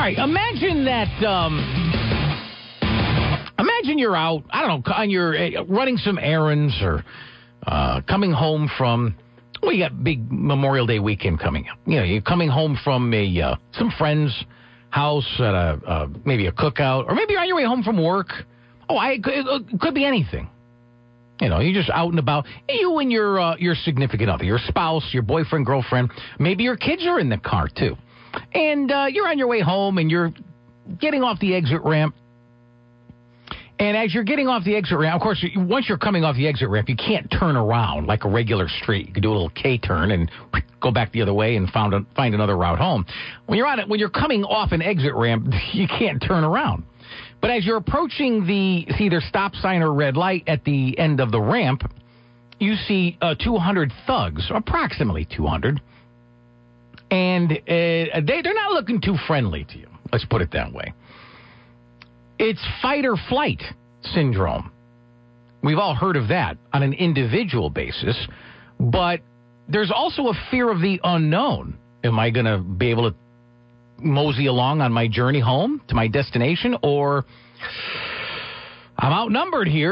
right, imagine that. Imagine you're out, I don't know, you're running some errands or coming home from. Well, you got big Memorial Day weekend coming up. You know, you're coming home from some friend's house at maybe a cookout, or maybe you're on your way home from work. It could be anything. You know, you're just out and about. You and your significant other, your spouse, your boyfriend, girlfriend. Maybe your kids are in the car too, and you're on your way home and you're getting off the exit ramp. And as you're getting off the exit ramp, of course, once you're coming off the exit ramp, you can't turn around like a regular street. You can do a little K-turn and go back the other way and find another route home. When you're coming off an exit ramp, you can't turn around. But as you're approaching the either stop sign or red light at the end of the ramp, you see 200 thugs, approximately 200. And they're not looking too friendly to you. Let's put it that way. It's fight or flight syndrome. We've all heard of that on an individual basis, but there's also a fear of the unknown. Am I going to be able to mosey along on my journey home to my destination, or I'm outnumbered here,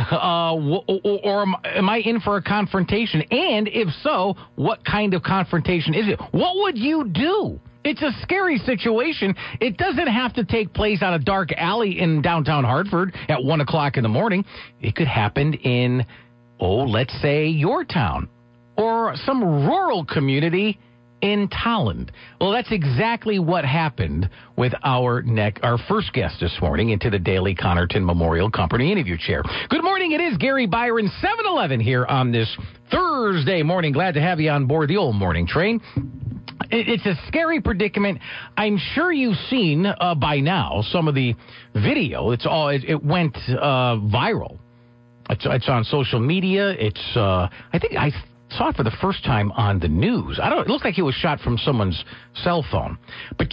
or am I in for a confrontation? And if so, what kind of confrontation is it? What would you do? It's a scary situation. It doesn't have to take place on a dark alley in downtown Hartford at 1 o'clock in the morning. It could happen in, let's say your town or some rural community in Tolland. Well, that's exactly what happened with our first guest this morning into the Daily Connerton Memorial Company interview chair. Good morning. It is Gary Byron, 7-Eleven here on this Thursday morning. Glad to have you on board the old morning train. It's a scary predicament. I'm sure you've seen by now some of the video. It went viral. It's on social media. I think I saw it for the first time on the news. It looked like it was shot from someone's cell phone. But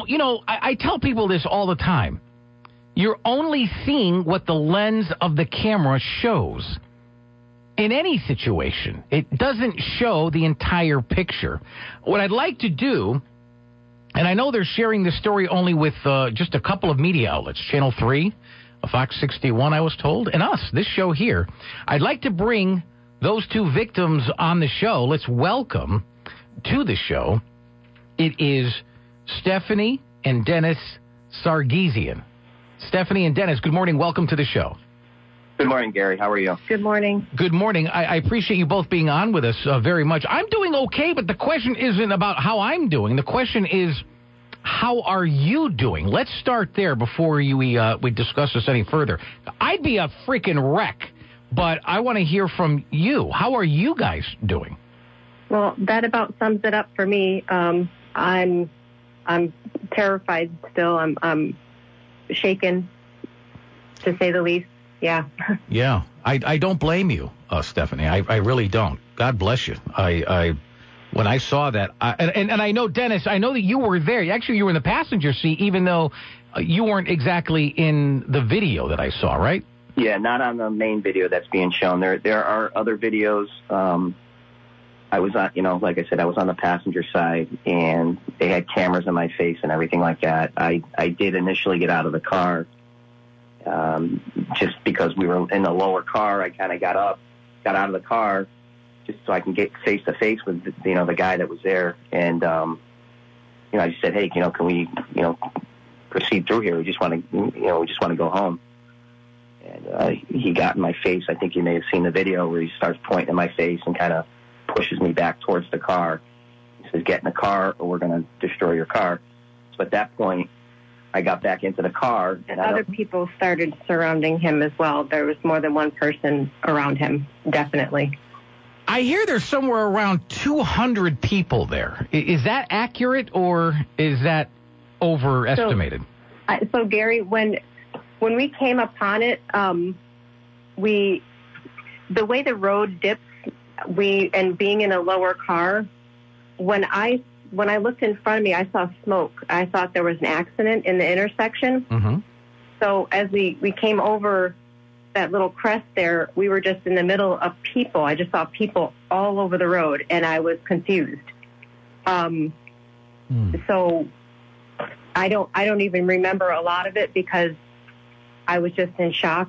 I tell people this all the time. You're only seeing what the lens of the camera shows. In any situation, it doesn't show the entire picture. What I'd like to do, and I know they're sharing this story only with just a couple of media outlets, Channel 3, Fox 61, I was told, and us, this show here. I'd like to bring those two victims on the show. Let's welcome to the show. It is Stephanie and Dennis Sargisian. Stephanie and Dennis, good morning. Welcome to the show. Good morning, Gary. How are you? Good morning. Good morning. I appreciate you both being on with us very much. I'm doing okay, but the question isn't about how I'm doing. The question is, how are you doing? Let's start there before we discuss this any further. I'd be a freaking wreck, but I want to hear from you. How are you guys doing? Well, that about sums it up for me. I'm terrified still. I'm shaken, to say the least. Yeah. Yeah. I don't blame you, Stephanie. I really don't. God bless you. When I saw that, and I know, Dennis, I know that you were there. Actually, you were in the passenger seat, even though you weren't exactly in the video that I saw, right? Yeah, not on the main video that's being shown. There are other videos. I was on, like I said, I was on the passenger side, and they had cameras in my face and everything like that. I did initially get out of the car. Just because we were in the lower car, I kind of got out of the car just so I can get face to face with, the guy that was there. And, I just said, hey, can we, proceed through here? We just want to go home. And, he got in my face. I think you may have seen the video where he starts pointing in my face and kind of pushes me back towards the car. He says, get in the car or we're going to destroy your car. So at that point, I got back into the car. And other people started surrounding him as well. There was more than one person around him, definitely. I hear there's somewhere around 200 people there. Is that accurate or is that overestimated? So Gary, when we came upon it, the way the road dips, and being in a lower car, when I looked in front of me, I saw smoke. I thought there was an accident in the intersection. Mm-hmm. So as we came over that little crest there, we were just in the middle of people. I just saw people all over the road, and I was confused. So I don't even remember a lot of it because I was just in shock.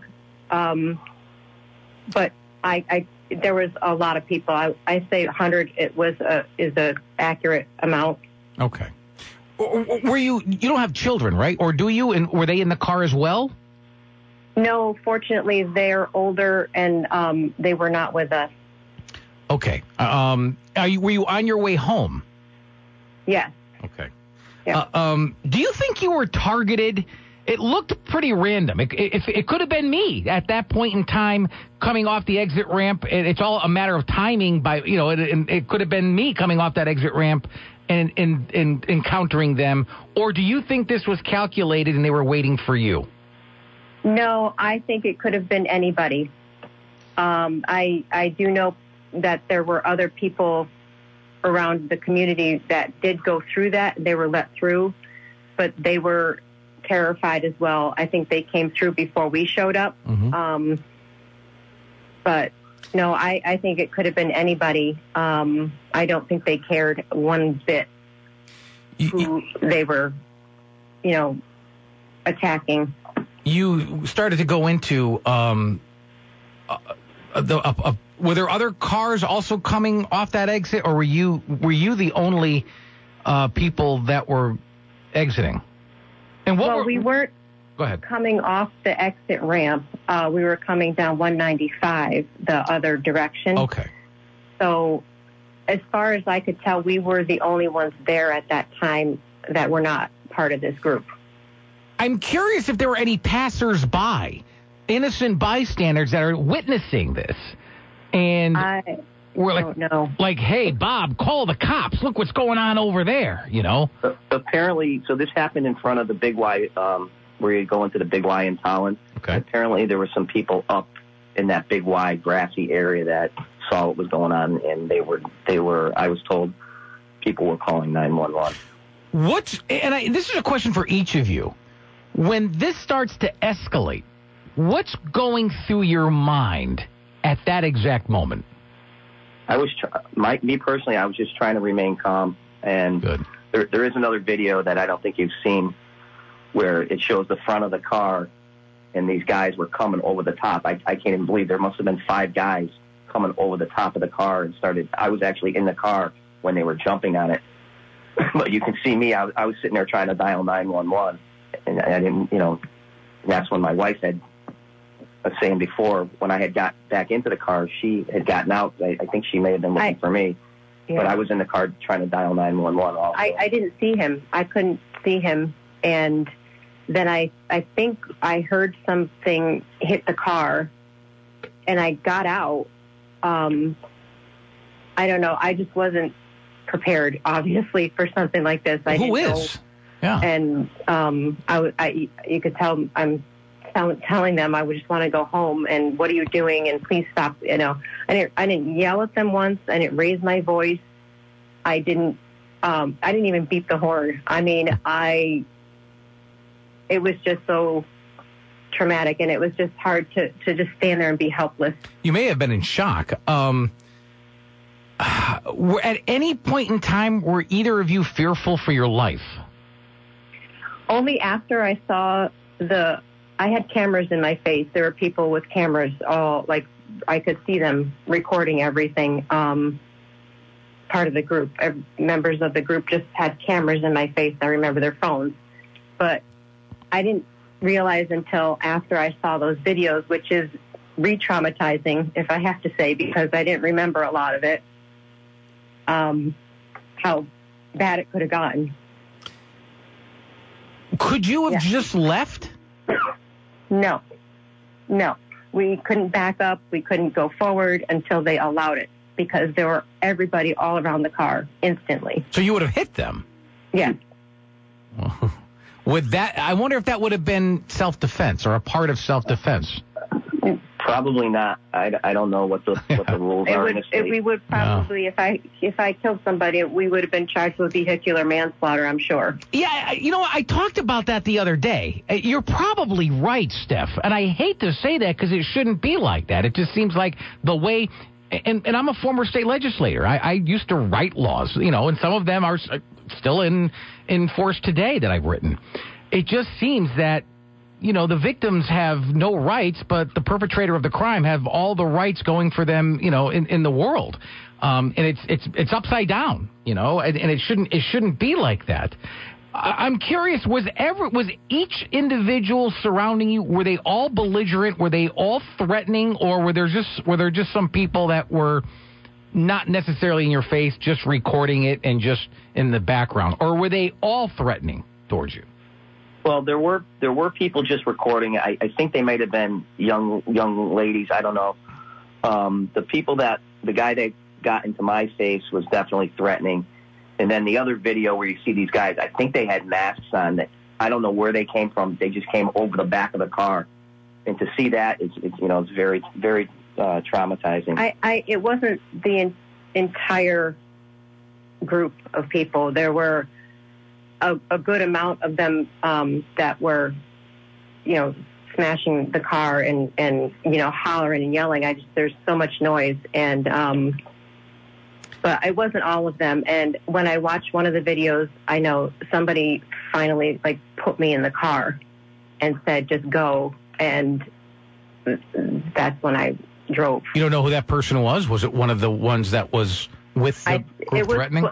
But there was a lot of people. I say 100 is a accurate amount. Okay. Were you don't have children, right? Or do you? And were they in the car as well? No, fortunately, they're older and they were not with us. Okay. Were you on your way home? Yes. Okay. Yeah. Do you think you were targeted? It looked pretty random. It could have been me at that point in time coming off the exit ramp. It's all a matter of timing. It could have been me coming off that exit ramp and encountering them. Or do you think this was calculated and they were waiting for you? No, I think it could have been anybody. I do know that there were other people around the community that did go through that. They were let through, but they were terrified as well. I think they came through before we showed up. Mm-hmm. But no, I think it could have been anybody. I don't think they cared one bit who they were, attacking. You started to go into were there other cars also coming off that exit, or were you the only people that were exiting? And we weren't Go ahead. Coming off the exit ramp. We were coming down 195 the other direction. Okay. So as far as I could tell, we were the only ones there at that time that were not part of this group. I'm curious if there were any passers-by, innocent bystanders that are witnessing this. And we're like, hey, Bob, call the cops. Look what's going on over there, Apparently, so this happened in front of the Big Y, where you go into the Big Y in Tolland. Okay. Apparently, there were some people up in that Big Y grassy area that saw what was going on, and they were. I was told people were calling 911. This is a question for each of you. When this starts to escalate, what's going through your mind at that exact moment? Me personally, I was just trying to remain calm. And Good. There is another video that I don't think you've seen where it shows the front of the car, and these guys were coming over the top. I can't even believe there must have been 5 guys coming over the top of the car and started. I was actually in the car when they were jumping on it. But you can see me. I was sitting there trying to dial 911, and I didn't, and that's when my wife had was saying before, when I had got back into the car, she had gotten out. I think she may have been looking for me. Yeah. But I was in the car trying to dial 911 also. I didn't see him. I couldn't see him. And then I think I heard something hit the car, and I got out. I don't know. I just wasn't prepared, obviously, for something like this. Who is? Yeah. And you could tell I'm telling them I would just want to go home, and what are you doing, and please stop. I didn't yell at them once. I didn't raise my voice. I didn't even beep the horn. I mean, it was just so traumatic, and it was just hard to just stand there and be helpless. You may have been in shock. At any point in time, were either of you fearful for your life? Only after I saw I had cameras in my face. There were people with cameras, I could see them recording everything. Part of the group, members of the group just had cameras in my face. I remember their phones. But I didn't realize until after I saw those videos, which is re-traumatizing, if I have to say, because I didn't remember a lot of it, how bad it could have gotten. Could you have just left? No. We couldn't back up. We couldn't go forward until they allowed it, because there were everybody all around the car instantly. So you would have hit them? Yeah. I wonder if that would have been self-defense or a part of self-defense. Probably not. I don't know what the rules are. We would probably, if I killed somebody, we would have been charged with vehicular manslaughter, I'm sure. Yeah, I talked about that the other day. You're probably right, Steph, and I hate to say that because it shouldn't be like that. It just seems like the way, and I'm a former state legislator. I used to write laws, and some of them are still in force today that I've written. It just seems that, the victims have no rights, but the perpetrator of the crime have all the rights going for them, in the world. And it's upside down, and it shouldn't be like that. I'm curious, was each individual surrounding you, were they all belligerent? Were they all threatening, or were there just some people that were not necessarily in your face, just recording it and just in the background, or were they all threatening towards you? Well, there were people just recording. I think they might have been young ladies. I don't know. The guy that got into my face was definitely threatening. And then the other video where you see these guys, I think they had masks on. That I don't know where they came from. They just came over the back of the car, and to see that, it's very, very traumatizing. It wasn't the entire group of people. There were a good amount of them that were, smashing the car and hollering and yelling. There's so much noise, and but it wasn't all of them. And when I watched one of the videos, I know somebody finally put me in the car and said, "Just go," and that's when I drove. You don't know who that person was? Was it one of the ones that was with the group threatening?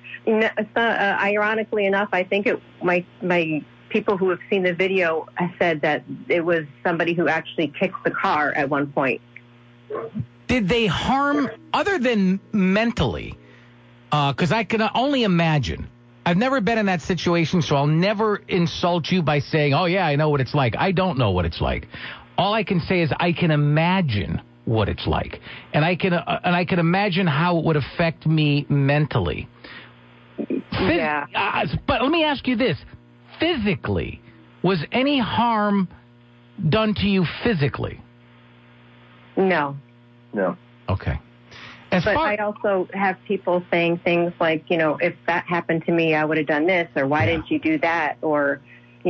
Ironically enough, I think my people who have seen the video said that it was somebody who actually kicked the car at one point. Did they harm, other than mentally? Because I can only imagine. I've never been in that situation, so I'll never insult you by saying, "Oh yeah, I know what it's like." I don't know what it's like. All I can say is I can imagine what it's like, and I can imagine how it would affect me mentally. Yeah. But let me ask you this. Physically, was any harm done to you physically? No. Okay. I also have people saying things like, if that happened to me, I would have done this, or why didn't you do that? Or,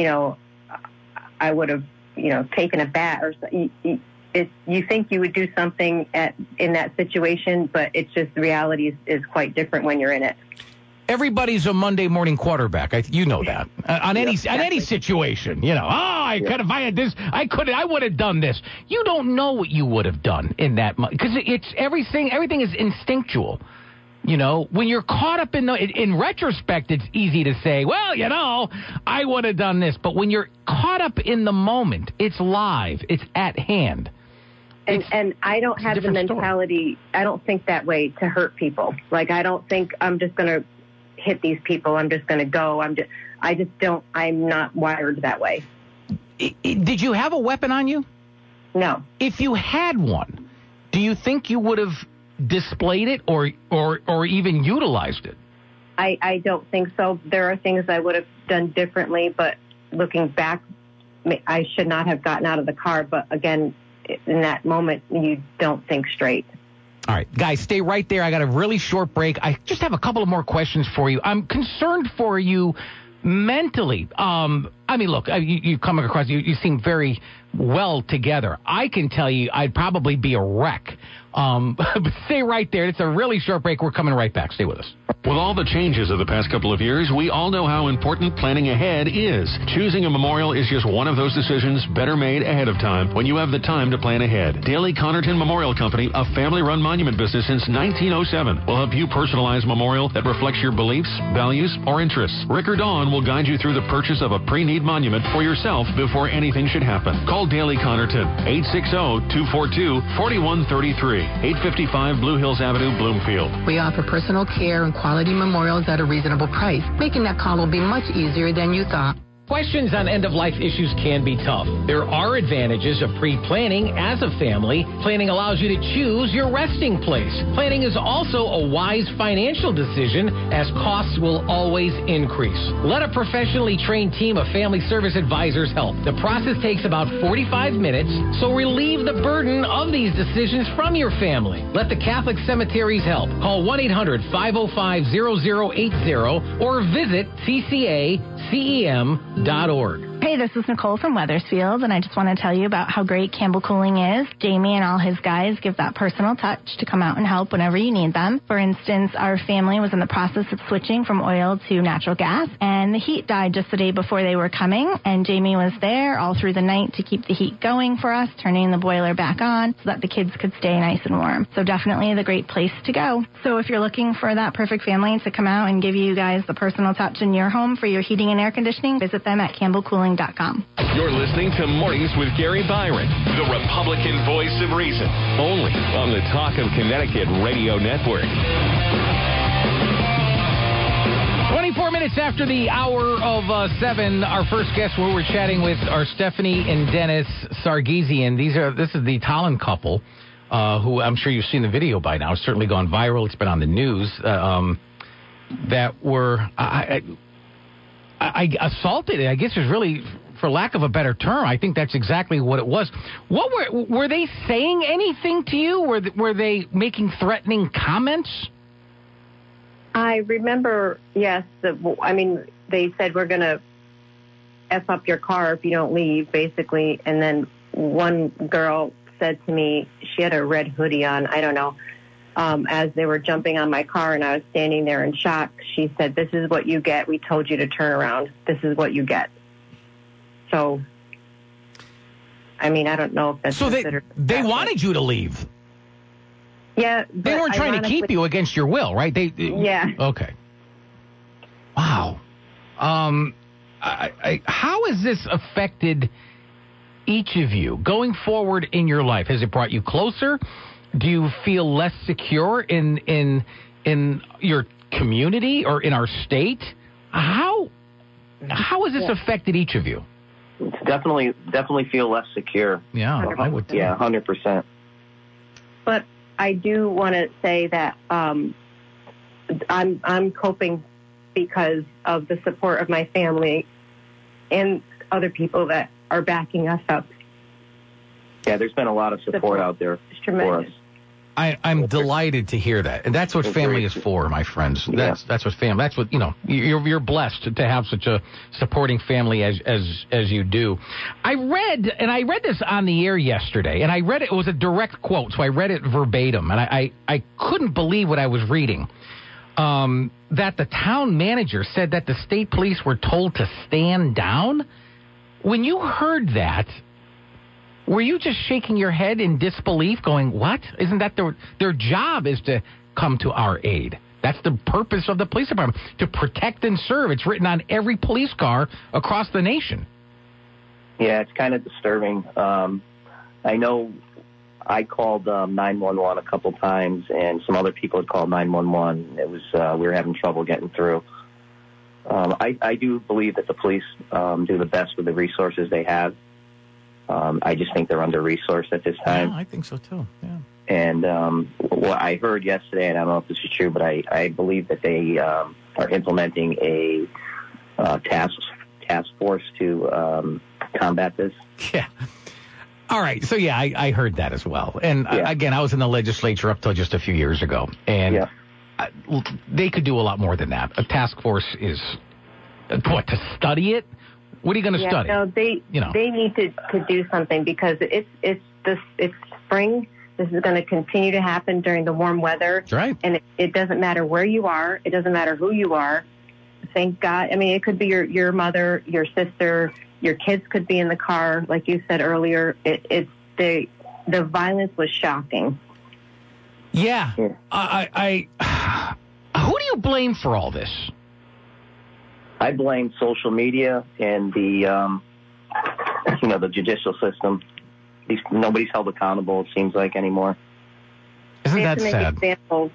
I would have, taken a bat, or you think you would do something in that situation, but it's just the reality is quite different when you're in it. Everybody's a Monday morning quarterback. You know that. On any situation, if I had this, I would have done this. You don't know what you would have done in that, because it's everything is instinctual. When you're caught up in retrospect, it's easy to say, well, I would have done this. But when you're caught up in the moment, it's live, it's at hand. And I don't have the mentality, story. I don't think that way to hurt people. I don't think I'm just going to hit these people. I'm just going to go. I'm not wired that way. Did you have a weapon on you? No. If you had one, do you think you would have displayed it or even utilized it? I don't think so. There are things I would have done differently, but looking back, I should not have gotten out of the car. But again, in that moment, you don't think straight. All right, guys, stay right there. I got a really short break. I just have a couple of more questions for you. I'm concerned for you mentally. Look, you come across, you seem very well together. I can tell you I'd probably be a wreck. But stay right there. It's a really short break. We're coming right back. Stay with us. With all the changes of the past couple of years, we all know how important planning ahead is. Choosing a memorial is just one of those decisions better made ahead of time when you have the time to plan ahead. Daly Connerton Memorial Company, a family-run monument business since 1907, will help you personalize a memorial that reflects your beliefs, values, or interests. Rick or Dawn will guide you through the purchase of a pre-need monument for yourself before anything should happen. Call Daly Connerton, 860-242-4133, 855 Blue Hills Avenue, Bloomfield. We offer personal care and quality memorials at a reasonable price. Making that call will be much easier than you thought. Questions on end-of-life issues can be tough. There are advantages of pre-planning as a family. Planning allows you to choose your resting place. Planning is also a wise financial decision, as costs will always increase. Let a professionally trained team of family service advisors help. The process takes about 45 minutes, so relieve the burden of these decisions from your family. Let the Catholic Cemeteries help. Call 1-800-505-0080 or visit ccacem.org. Hey, this is Nicole from Weathersfield, and I just want to tell you about how great Campbell Cooling is. Jamie and all his guys give that personal touch to come out and help whenever you need them. For instance, our family was in the process of switching from oil to natural gas, and the heat died just the day before they were coming, and Jamie was there all through the night to keep the heat going for us, turning the boiler back on so that the kids could stay nice and warm. So definitely the great place to go. So if you're looking for that perfect family to come out and give you guys the personal touch in your home for your heating and air conditioning, visit them at campbellcooling.com. You're listening to Mornings with Gary Byron, the Republican voice of reason, only on the Talk of Connecticut Radio Network. 24 minutes after the hour of 7, our first guests who we're chatting with are Stephanie and Dennis Sargisian. This is the Tallon couple, who I'm sure you've seen the video by now. It's certainly gone viral. It's been on the news. That were I assaulted it. I guess is really, for lack of a better term, I think that's exactly what it was. What were they saying anything to you? Were they making threatening comments? I remember, yes. They said, we're going to F up your car if you don't leave, basically. And then one girl said to me, she had a red hoodie on, I don't know, as they were jumping on my car and I was standing there in shock. She said, this is what you get. We told you to turn around. This is what you get. So, I don't know if that's so they wanted you to leave. Yeah. They weren't trying to keep you against your will, right? Yeah. Okay. Wow. How has this affected each of you going forward in your life? Has it brought you closer? Do you feel less secure in your community or in our state? How has this affected each of you? It's definitely feel less secure. Yeah, I would. Yeah, 100%. But I do want to say that I'm coping because of the support of my family and other people that are backing us up. Yeah, there's been a lot of support out there for us. I'm delighted to hear that, and that's what family is for, my friends. That's what family. That's what You're blessed to have such a supporting family as you do. I read this on the air yesterday, and I read it. It was a direct quote, so I read it verbatim, and I couldn't believe what I was reading. That the town manager said that the state police were told to stand down. When you heard that, were you just shaking your head in disbelief, going, what? Isn't that their job is to come to our aid? That's the purpose of the police department, to protect and serve. It's written on every police car across the nation. Yeah, it's kind of disturbing. I know I called 911 a couple times, and some other people had called 911. It was we were having trouble getting through. I do believe that the police do the best with the resources they have. I just think they're under-resourced at this time. Yeah, I think so, too. Yeah. And what I heard yesterday, and I don't know if this is true, but I believe that they are implementing a task force to combat this. Yeah. All right. So, yeah, I heard that as well. And, again, I was in the legislature up till just a few years ago. And they could do a lot more than that. A task force is, to study it? What are you going to study? No, they need to do something because it's spring. This is going to continue to happen during the warm weather. That's right. And it doesn't matter where you are. It doesn't matter who you are. Thank God. It could be your mother, your sister, your kids could be in the car. Like you said earlier, the violence was shocking. Yeah. Who do you blame for all this? I blame social media and the judicial system. Nobody's held accountable, it seems like, anymore. Isn't that sad? Examples,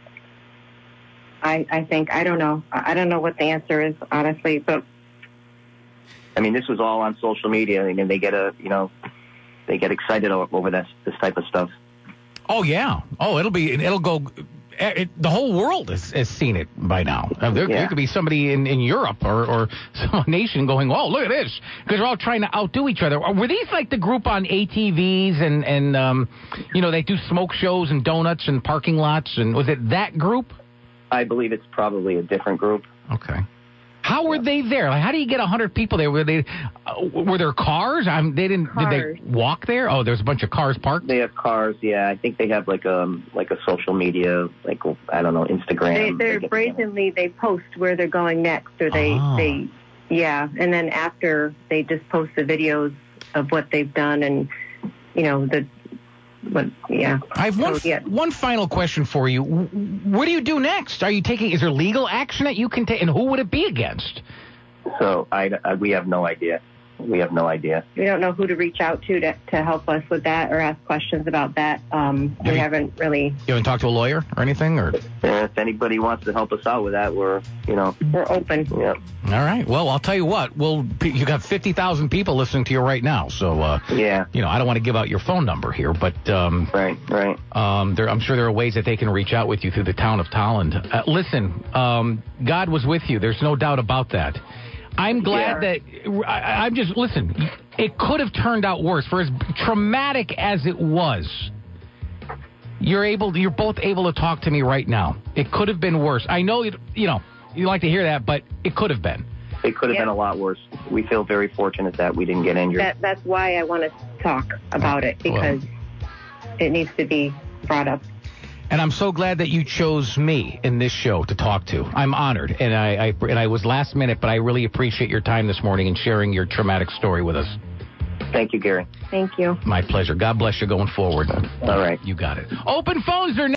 I think. I don't know. I don't know what the answer is, honestly. But this was all on social media. They get excited over this type of stuff. Oh yeah. Oh, it'll go. The whole world has seen it by now. There could be somebody in Europe or some nation going, oh, look at this, because they're all trying to outdo each other. Were these like the group on ATVs and they do smoke shows and donuts and parking lots, and was it that group? I believe it's probably a different group. Okay. How were they there? Like, how do you get 100 people there? Were there cars? They didn't. Cars. Did they walk there? Oh, there's a bunch of cars parked. They have cars. Yeah, I think they have like a social media, like I don't know, Instagram. They're brazenly they post where they're going next, or they and then after they just post the videos of what they've done and I have one final question for you. What do you do next? Is there legal action that you can take, and who would it be against? So we have no idea. We have no idea. We don't know who to reach out to help us with that or ask questions about that. We haven't really. You haven't talked to a lawyer or anything, or? If anybody wants to help us out with that, we're open. Yeah. All right. Well, I'll tell you what. You got 50,000 people listening to you right now, so I don't want to give out your phone number here, but right. I'm sure there are ways that they can reach out with you through the town of Tolland. Listen, God was with you. There's no doubt about that. I'm glad that I'm just listen. It could have turned out worse. For as traumatic as it was, you're both able to talk to me right now. It could have been worse. I know you like to hear that, but it could have been. It could have been a lot worse. We feel very fortunate that we didn't get injured. That's why I want to talk about it, because it needs to be brought up. And I'm so glad that you chose me in this show to talk to. I'm honored, and I was last minute, but I really appreciate your time this morning and sharing your traumatic story with us. Thank you, Gary. Thank you. My pleasure. God bless you going forward. All right. You got it. Open phones are